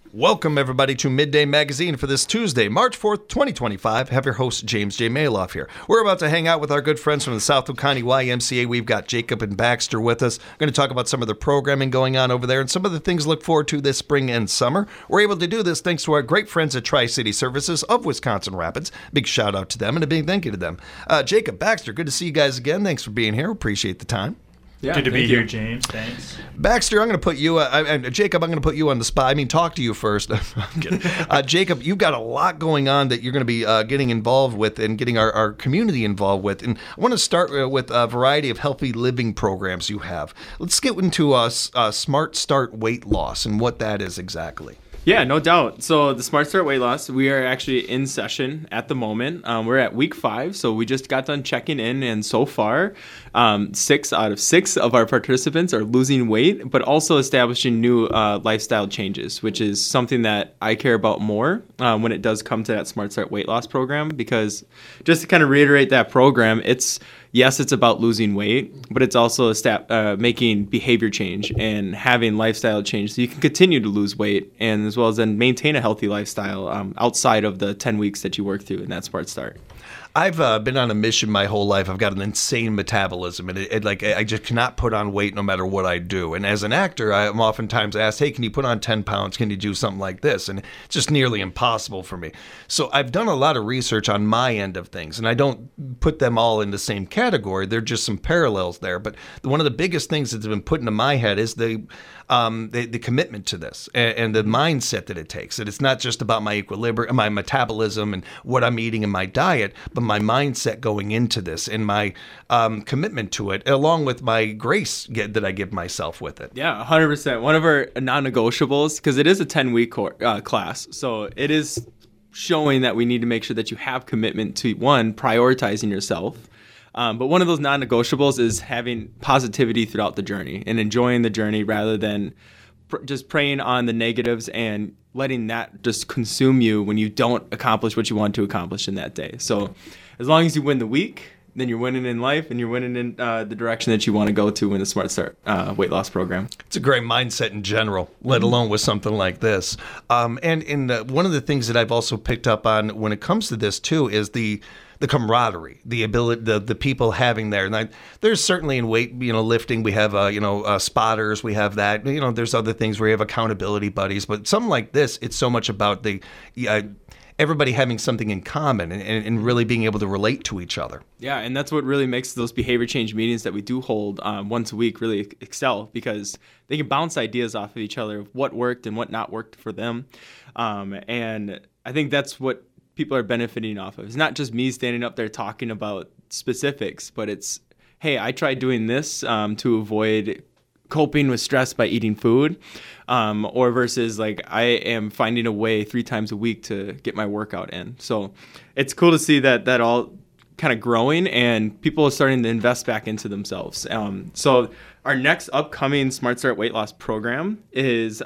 Welcome, everybody, to Midday Magazine for this Tuesday, March 4th, 2025. Have your host, James J. Maloff here. We're about to hang out with our good friends from the Southwood County YMCA. We've got Jacob and Baxter with us. We're going to talk about some of the programming going on over there and some of the things to look forward to this spring and summer. We're able to do this thanks to our great friends at Tri-City Services of Wisconsin Rapids. Big shout out to them and a big thank you to them. Jacob, Baxter, good to see you guys again. Thanks for being here. Appreciate the time. Yeah, good to be here, James. Thanks. Baxter, I'm going to put you, Jacob, I'm going to put you on the spot. I mean, talk to you first. I'm kidding. Jacob, you've got a lot going on that you're going to be getting involved with and getting our community involved with. And I want to start with a variety of healthy living programs you have. Let's get into Smart Start Weight Loss and what that is exactly. Yeah, no doubt. So the Smart Start Weight Loss, we are actually in session at the moment. We're at week 5, so we just got done checking in, and so far, 6 out of 6 of our participants are losing weight, but also establishing new lifestyle changes, which is something that I care about more when it does come to that Smart Start Weight Loss program, because just to kind of reiterate that program, it's about losing weight, but it's also making behavior change and having lifestyle change so you can continue to lose weight and as well as then maintain a healthy lifestyle outside of the 10 weeks that you work through in that Smart Start. I've been on a mission my whole life. I've got an insane metabolism, and I just cannot put on weight no matter what I do. And as an actor, I'm oftentimes asked, hey, can you put on 10 pounds? Can you do something like this? And it's just nearly impossible for me. So I've done a lot of research on my end of things, and I don't put them all in the same category. There are just some parallels there. But one of the biggest things that's been put into my head is the commitment to this and the mindset that it takes. That it's not just about my equilibrium, my metabolism, and what I'm eating in my diet, but my mindset going into this and my commitment to it, along with my grace that I give myself with it. Yeah, 100%. One of our non-negotiables, because it is a 10-week class, so it is showing that we need to make sure that you have commitment to, one, prioritizing yourself. But one of those non-negotiables is having positivity throughout the journey and enjoying the journey rather than just preying on the negatives and letting that just consume you when you don't accomplish what you want to accomplish in that day. So as long as you win the week, then you're winning in life and you're winning in the direction that you want to go to in the Smart Start weight loss program. It's a great mindset in general, let alone with something like this. And one of the things that I've also picked up on when it comes to this too is the camaraderie, the ability, the people having there. And there's certainly in weight, lifting, we have, spotters, we have that, there's other things where you have accountability buddies, but something like this, it's so much about everybody having something in common and really being able to relate to each other. Yeah, and that's what really makes those behavior change meetings that we do hold once a week really excel, because they can bounce ideas off of each other of what worked and what not worked for them. And I think that's what people are benefiting off of. It's not just me standing up there talking about specifics, but it's, hey, I tried doing this to avoid coping with stress by eating food, or versus like I am finding a way 3 times a week to get my workout in. So it's cool to see that all kind of growing and people are starting to invest back into themselves. So our next upcoming Smart Start Weight Loss program is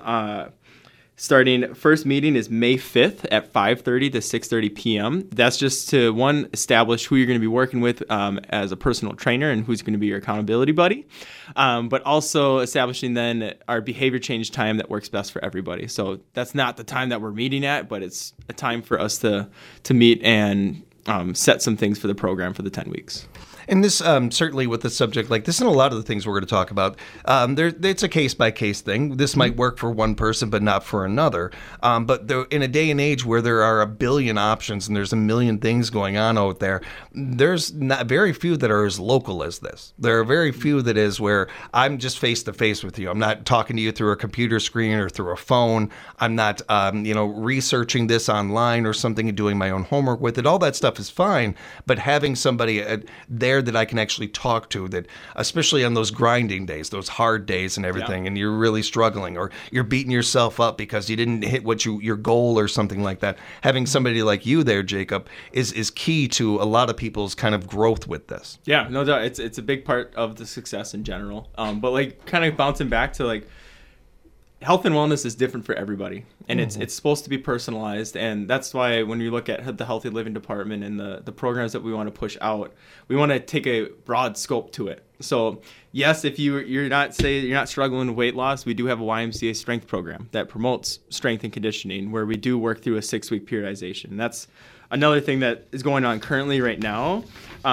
first meeting is May 5th at 5:30 to 6:30 p.m. That's just to, one, establish who you're going to be working with as a personal trainer and who's going to be your accountability buddy, but also establishing then our behavior change time that works best for everybody. So that's not the time that we're meeting at, but it's a time for us to meet and set some things for the program for the 10 weeks. And this, certainly with a subject like this and a lot of the things we're going to talk about, it's a case-by-case thing. This might work for one person, but not for another. But in a day and age where there are a billion options and there's a million things going on out there, there's not very few that are as local as this. There are very few that is where I'm just face-to-face with you. I'm not talking to you through a computer screen or through a phone. I'm not, researching this online or something and doing my own homework with it. All that stuff is fine, but having somebody there that I can actually talk to, that especially on those grinding days, those hard days and everything, and you're really struggling or you're beating yourself up because you didn't hit your goal or something like that. Having somebody like you there, Jacob, is key to a lot of people's kind of growth with this. Yeah, no doubt. It's a big part of the success in general. But like kind of bouncing back to like health and wellness is different for everybody, and it's supposed to be personalized. And that's why when you look at the Healthy Living Department and the programs that we want to push out, we want to take a broad scope to it. So yes, if you're not struggling with weight loss, we do have a YMCA strength program that promotes strength and conditioning, where we do work through a 6-week periodization. That's another thing that is going on currently right now,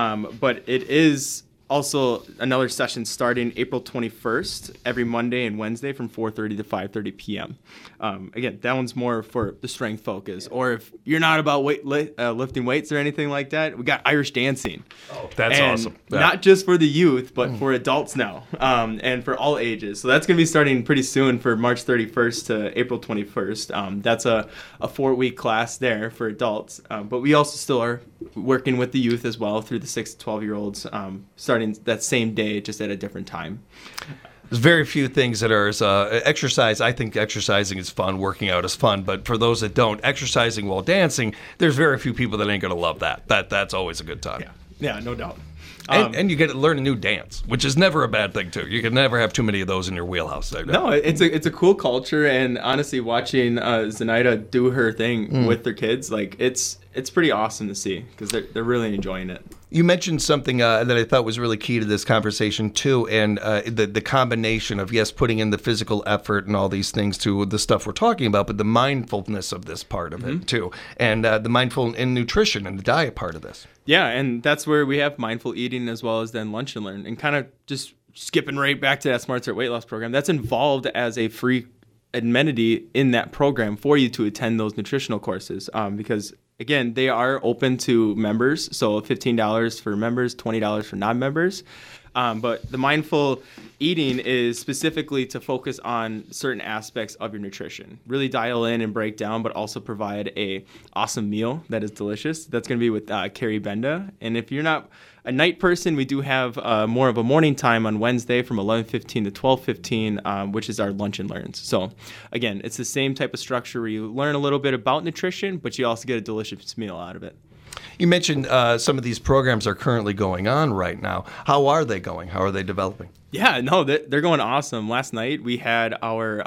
but it is also another session starting April 21st, every Monday and Wednesday from 4:30 to 5:30 p.m. Again, that one's more for the strength focus. Or if you're not about lifting weights or anything like that, we got Irish dancing. Oh, that's awesome. Yeah. Not just for the youth, but for adults now, and for all ages. So that's going to be starting pretty soon for March 31st to April 21st. That's a 4-week class there for adults. But we also still are working with the youth as well through the 6 to 12-year-olds, starting that same day, just at a different time. There's very few things that are as exercise. I think exercising is fun, working out is fun, but for those that don't, exercising while dancing, there's very few people that ain't going to love that. That's always a good time. Yeah, no doubt. And you get to learn a new dance, which is never a bad thing too. You can never have too many of those in your wheelhouse. There. No, it's a cool culture, and honestly, watching Zenaida do her thing with their kids, like it's pretty awesome to see, because they're really enjoying it. You mentioned something that I thought was really key to this conversation too, and the combination of, yes, putting in the physical effort and all these things to the stuff we're talking about, but the mindfulness of this part of it too, and the mindful in nutrition and the diet part of this. Yeah, and that's where we have mindful eating as well as then Lunch and Learn, and kind of just skipping right back to that Smart Start weight loss program. That's involved as a free amenity in that program for you to attend those nutritional courses, because again, they are open to members, so $15 for members, $20 for non-members. But the mindful eating is specifically to focus on certain aspects of your nutrition. Really dial in and break down, but also provide a awesome meal that is delicious. That's going to be with Carrie Benda. And if you're not a night person, we do have more of a morning time on Wednesday from 11:15 to 12:15, which is our Lunch and Learns. So again, it's the same type of structure where you learn a little bit about nutrition, but you also get a delicious meal out of it. You mentioned some of these programs are currently going on right now. How are they going? How are they developing? Yeah, no, they're going awesome. Last night we had our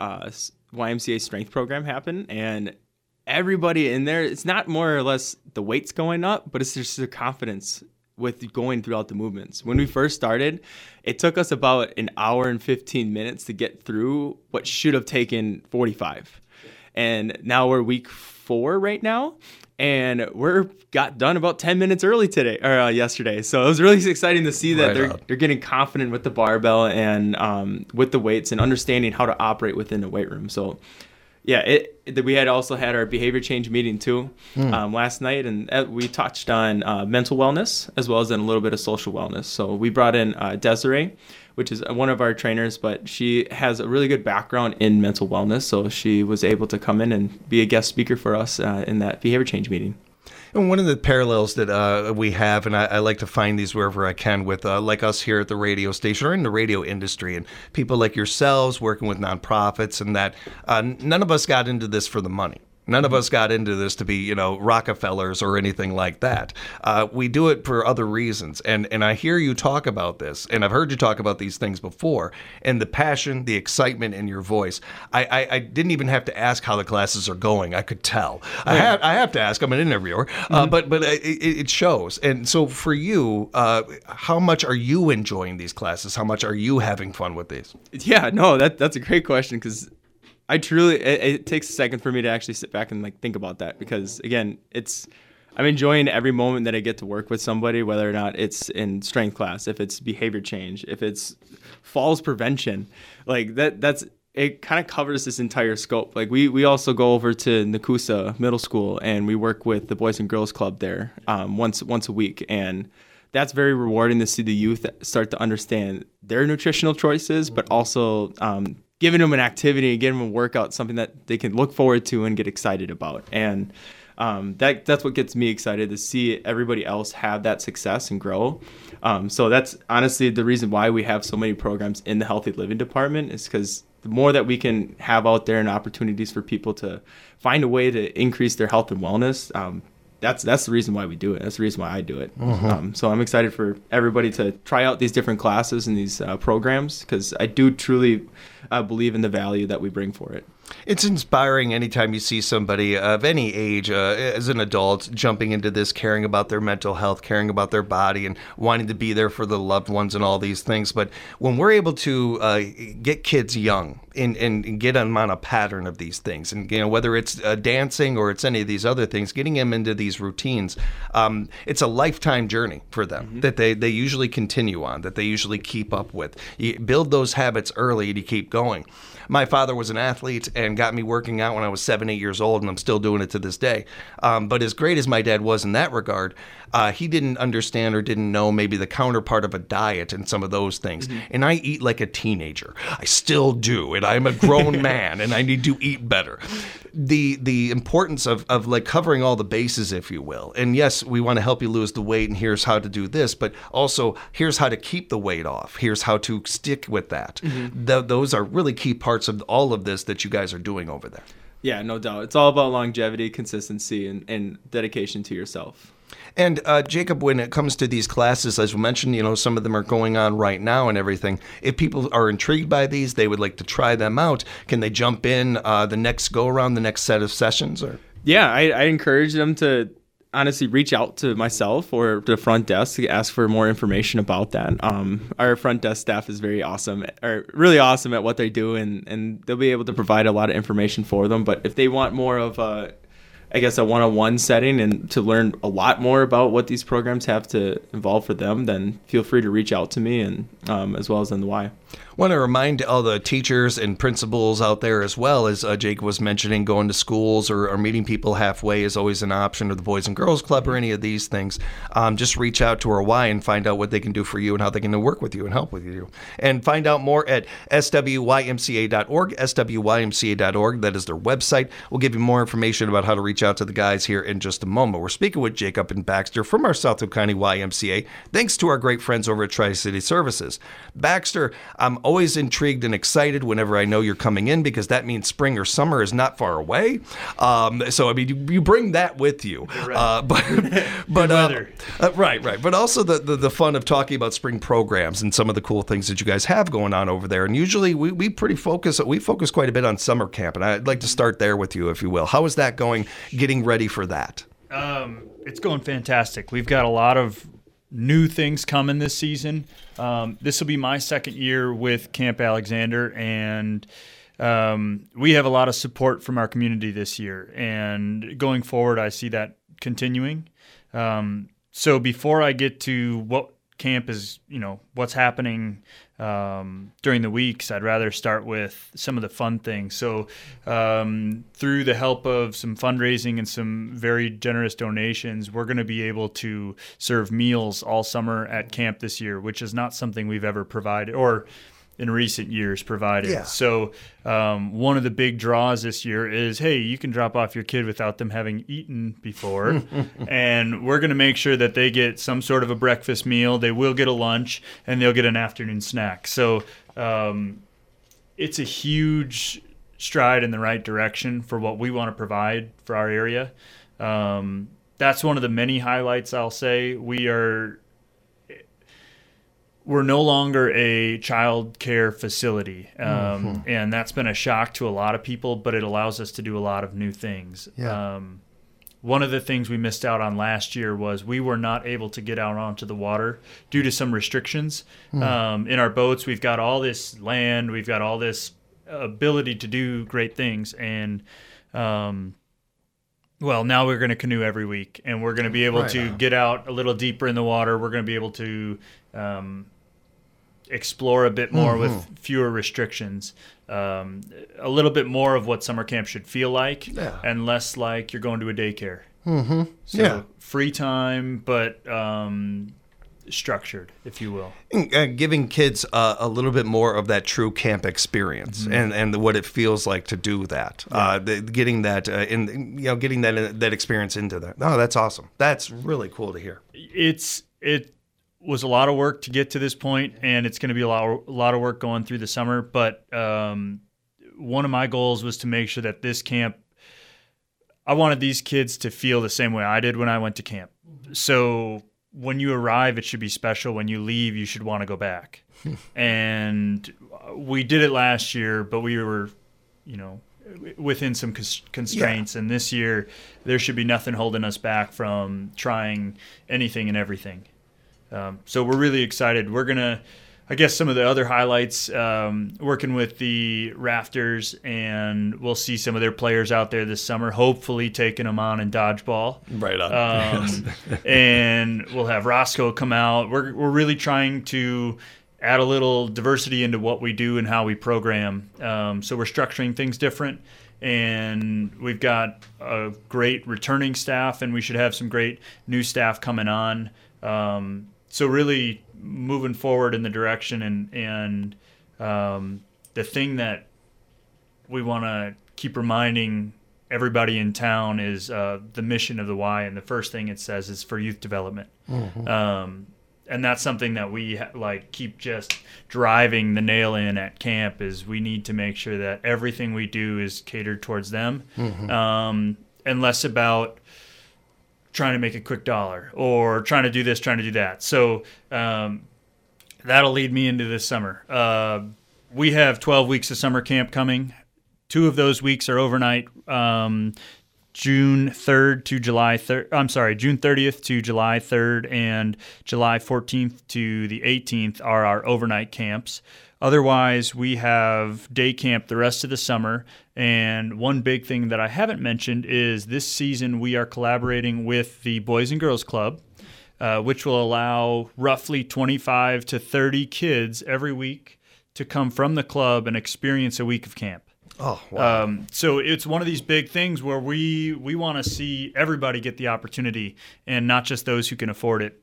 YMCA strength program happen, and everybody in there, it's not more or less the weights going up, but it's just the confidence with going throughout the movements. When we first started, it took us about an hour and 15 minutes to get through what should have taken 45. And now we're week 4 right now, and we're got done about 10 minutes early yesterday. So it was really exciting to see that they're getting confident with the barbell and with the weights and understanding how to operate within the weight room. So yeah, we had also had our behavior change meeting too last night, and we touched on mental wellness as well as then a little bit of social wellness. So we brought in Desiree, which is one of our trainers, but she has a really good background in mental wellness, so she was able to come in and be a guest speaker for us in that behavior change meeting. And one of the parallels that we have, and I like to find these wherever I can with like us here at the radio station or in the radio industry, and people like yourselves working with nonprofits, and that none of us got into this for the money. None of us got into this to be, Rockefellers or anything like that. We do it for other reasons. And I hear you talk about this, and I've heard you talk about these things before, and the passion, the excitement in your voice. I didn't even have to ask how the classes are going. I could tell. Yeah. I have to ask. I'm an interviewer, but it shows. And so for you, how much are you enjoying these classes? How much are you having fun with these? Yeah, no, that's a great question, because I truly, it takes a second for me to actually sit back and think about that, because again, I'm enjoying every moment that I get to work with somebody, whether or not it's in strength class, if it's behavior change, if it's falls prevention, it kind of covers this entire scope. We also go over to Nakusa Middle School, and we work with the Boys and Girls Club there once a week, and that's very rewarding to see the youth start to understand their nutritional choices, but also giving them an activity, giving them a workout, something that they can look forward to and get excited about. And that's what gets me excited, to see everybody else have that success and grow. So that's honestly the reason why we have so many programs in the Healthy Living Department, is because the more that we can have out there and opportunities for people to find a way to increase their health and wellness, that's the reason why we do it. That's the reason why I do it. So I'm excited for everybody to try out these different classes and these programs, because I do truly believe in the value that we bring for it. It's inspiring anytime you see somebody of any age, as an adult, jumping into this, caring about their mental health, caring about their body, and wanting to be there for the loved ones and all these things. But when we're able to get kids young and get them on a pattern of these things, and whether it's dancing or it's any of these other things, getting them into these routines, it's a lifetime journey for them that they usually continue on, that they usually keep up with. You build those habits early to keep going. My father was an athlete and got me working out when I was 7, 8 years old, and I'm still doing it to this day. But as great as my dad was in that regard, he didn't understand or didn't know maybe the counterpart of a diet and some of those things. And I eat like a teenager. I still do, and I'm a grown man, and I need to eat better. The importance of like covering all the bases, if you will. And yes, we want to help you lose the weight, and here's how to do this, but also here's how to keep the weight off. Here's how to stick with that. Those are really key parts of all of this that you guys are doing over there. Yeah, no doubt. It's all about longevity, consistency, and dedication to yourself. And Jacob, when it comes to these classes, as we mentioned, some of them are going on right now and everything. If people are intrigued by these, they would like to try them out, can they jump in the next go-around, the next set of sessions? Or Yeah, I encourage them to honestly reach out to myself or the front desk to ask for more information about that. Our front desk staff is very awesome, or really awesome at what they do, and they'll be able to provide a lot of information for them. But if they want more of a one-on-one setting and to learn a lot more about what these programs have to involve for them, then feel free to reach out to me, and as well as in the Y. Want to remind all the teachers and principals out there, as well as Jake was mentioning, going to schools or meeting people halfway is always an option, or the Boys and Girls Club or any of these things. Just reach out to our Y and find out what they can do for you and how they can work with you and help with you. And find out more at swymca.org, swymca.org. That is their website. We'll give you more information about how to reach out to the guys here in just a moment. We're speaking with Jacob and Baxter from our Southfield County YMCA, thanks to our great friends over at Tri-City Services. Baxter, I'm always intrigued and excited whenever I know you're coming in, because that means spring or summer is not far away. So I mean, you bring that with you. Right. But right. But also the fun of talking about spring programs and some of the cool things that you guys have going on over there. And usually we focus quite a bit on summer camp, and I'd like to start there with you, if you will. How is that going? Getting ready for that? It's going fantastic. We've got a lot of new things coming this season. This will be my second year with Camp Alexander, and we have a lot of support from our community this year. And going forward, I see that continuing. So before I get to what camp is, what's happening during the weeks, I'd rather start with some of the fun things. So through the help of some fundraising and some very generous donations, we're going to be able to serve meals all summer at camp this year, which is not something we've ever provided or in recent years provided. Yeah. So one of the big draws this year is, hey, you can drop off your kid without them having eaten before. And we're going to make sure that they get some sort of a breakfast meal. They will get a lunch, and they'll get an afternoon snack. So it's a huge stride in the right direction for what we want to provide for our area. That's one of the many highlights, I'll say. We're no longer a child care facility, and that's been a shock to a lot of people, but it allows us to do a lot of new things. Yeah. One of the things we missed out on last year was we were not able to get out onto the water due to some restrictions. In our boats, we've got all this land, we've got all this ability to do great things, and now we're going to canoe every week, and we're going to be able to get out a little deeper in the water. We're going to be able to explore a bit more with fewer restrictions, a little bit more of what summer camp should feel like, and less like you're going to a daycare. So free time, but structured, if you will. Giving kids a little bit more of that true camp experience and what it feels like to do that. Getting that getting that experience into that. Oh, that's awesome. That's really cool to hear. It was a lot of work to get to this point, and it's going to be a lot of work going through the summer. But one of my goals was to make sure that this camp, I wanted these kids to feel the same way I did when I went to camp. So when you arrive, it should be special. When you leave, you should want to go back. And we did it last year, but we were, within some constraints. Yeah. And this year, there should be nothing holding us back from trying anything and everything. So we're really excited. We're going to, I guess some of the other highlights, working with the Rafters, and we'll see some of their players out there this summer, hopefully taking them on in dodgeball. Right on. And we'll have Roscoe come out. We're really trying to add a little diversity into what we do and how we program. So we're structuring things different, and we've got a great returning staff, and we should have some great new staff coming on. So really moving forward in the direction, and the thing that we want to keep reminding everybody in town is the mission of the Y, and the first thing it says is for youth development. Mm-hmm. And that's something that we keep just driving the nail in at camp, is we need to make sure that everything we do is catered towards them, and less about trying to make a quick dollar or trying to do this, trying to do that. So that'll lead me into this summer. We have 12 weeks of summer camp coming. 2 of those weeks are overnight. June 30th to July 3rd, and July 14th to the 18th are our overnight camps. Otherwise, we have day camp the rest of the summer. And one big thing that I haven't mentioned is this season we are collaborating with the Boys and Girls Club, which will allow roughly 25 to 30 kids every week to come from the club and experience a week of camp. Oh, wow. So it's one of these big things where we want to see everybody get the opportunity, and not just those who can afford it,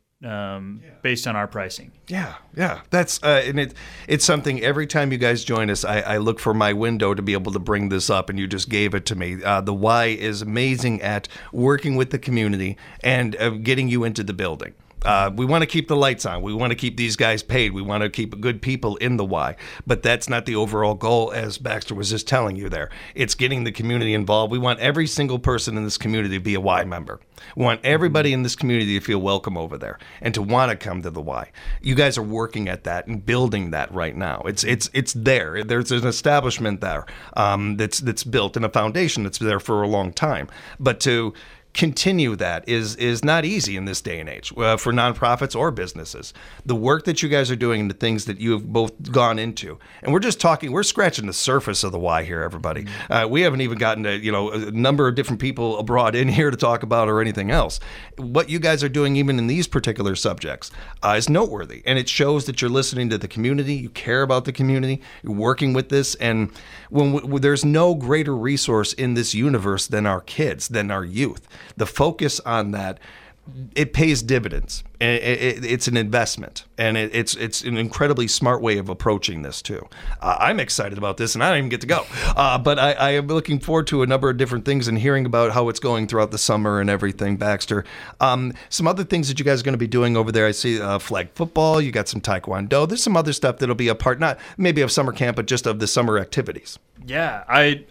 based on our pricing. Yeah. That's and it's something every time you guys join us, I look for my window to be able to bring this up, and you just gave it to me. The Y is amazing at working with the community and getting you into the building. We want to keep the lights on. We want to keep these guys paid. We want to keep good people in the Y. But that's not the overall goal, as Baxter was just telling you there. It's getting the community involved. We want every single person in this community to be a Y member. We want everybody in this community to feel welcome over there and to want to come to the Y. You guys are working at that and building that right now. It's there. There's an establishment there that's built, and a foundation that's there for a long time. But to continue that is not easy in this day and age for nonprofits or businesses. The work that you guys are doing and the things that you have both gone into, and we're scratching the surface of the Y here, everybody. We haven't even gotten to a number of different people abroad in here to talk about or anything else. What you guys are doing, even in these particular subjects, is noteworthy, and it shows that you're listening to the community, you care about the community, you're working with this, and when there's no greater resource in this universe than our kids, than our youth. The focus on that, it pays dividends. It's an investment, and it's an incredibly smart way of approaching this too. I'm excited about this, and I don't even get to go. But I am looking forward to a number of different things and hearing about how it's going throughout the summer and everything, Baxter. Some other things that you guys are going to be doing over there. I see flag football. You got some taekwondo. There's some other stuff that'll be a part, not maybe of summer camp, but just of the summer activities. Yeah,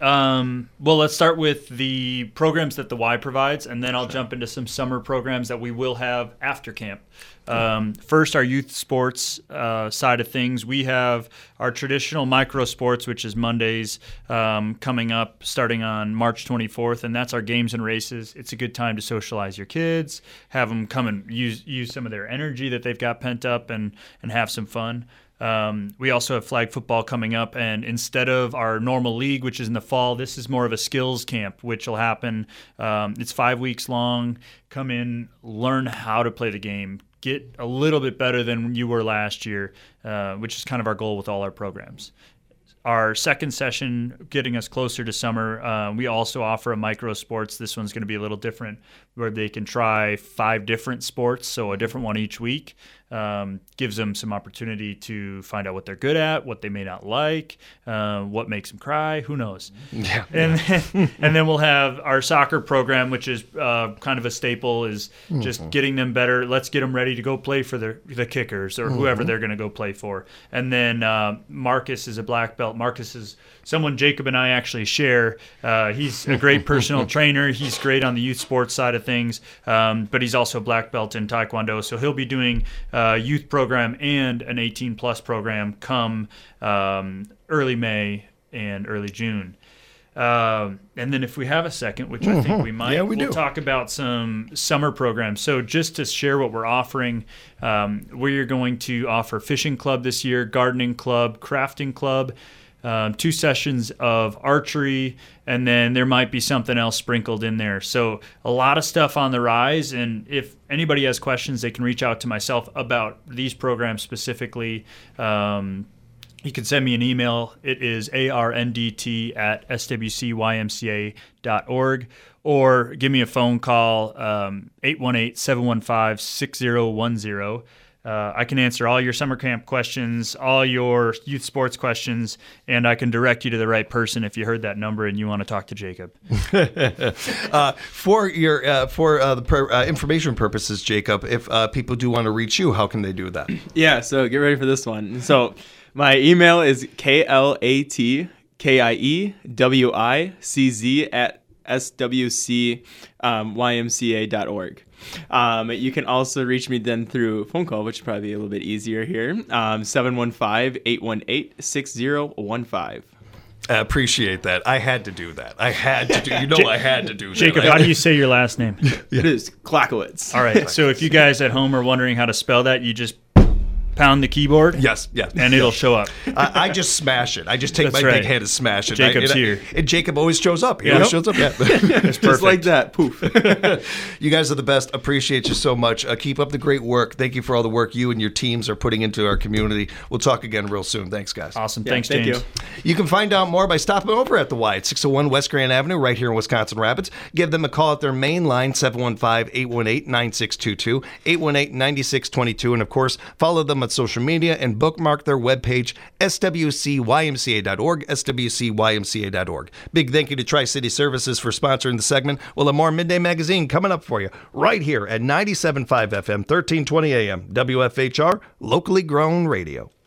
well, let's start with the programs that the Y provides, and then I'll jump into some summer programs that we will have after camp. First, our youth sports side of things. We have our traditional micro sports, which is Mondays, coming up starting on March 24th, and that's our games and races. It's a good time to socialize your kids, have them come and use some of their energy that they've got pent up, and have some fun. We also have flag football coming up, and instead of our normal league, which is in the fall, this is more of a skills camp, which will happen. It's 5 weeks long. Come in, learn how to play the game, get a little bit better than you were last year, which is kind of our goal with all our programs. Our second session, getting us closer to summer, we also offer a micro sports. This one's going to be a little different, where they can try 5 different sports, so a different one each week. gives them some opportunity to find out what they're good at, what they may not like, what makes them cry, who knows. Yeah. And then we'll have our soccer program, which is kind of a staple, is just getting them better. Let's get them ready to go play for the Kickers or whoever they're going to go play for. And then Marcus is a black belt. Marcus is someone Jacob and I actually share. He's a great personal trainer. He's great on the youth sports side of things, but he's also a black belt in Taekwondo. So he'll be doing a youth program and an 18-plus program come early May and early June. And then if we have a second, which I think we might, we'll talk about some summer programs. So just to share what we're offering, we're going to offer fishing club this year, gardening club, crafting club, 2 sessions of archery, and then there might be something else sprinkled in there. So a lot of stuff on the rise, and if anybody has questions, they can reach out to myself about these programs specifically. You can send me an email. It is arndt@swcymca.org, or give me a phone call, 818-715-6010. I can answer all your summer camp questions, all your youth sports questions, and I can direct you to the right person if you heard that number and you want to talk to Jacob. For the information purposes, Jacob, if people do want to reach you, how can they do that? Yeah, so get ready for this one. So my email is klatkiwicz@swcymca.org. You can also reach me then through phone call, which would probably be a little bit easier here, 715-818-6015. I appreciate that. I had to do that. I had to do that. Jacob, how do you say your last name? It is Klakowicz. All right, so if you guys at home are wondering how to spell that, you just pound the keyboard. Yes. And it'll show up. I just smash it. I just take That's my right. big hand and smash it. Jacob's here. And Jacob always shows up. He always shows up. Yeah. It's perfect. Just like that. Poof. You guys are the best. Appreciate you so much. Keep up the great work. Thank you for all the work you and your teams are putting into our community. We'll talk again real soon. Thanks, guys. Awesome. Yeah, Thanks, thank James. you. You can find out more by stopping over at the Y at 601 West Grand Avenue right here in Wisconsin Rapids. Give them a call at their main line, 715-818-9622, 818-9622. And, of course, follow them on social media and bookmark their webpage, swcymca.org, swcymca.org. Big thank you to Tri-City Services for sponsoring the segment. We'll have more Midday Magazine coming up for you right here at 97.5 FM, 1320 AM, WFHR, locally grown radio.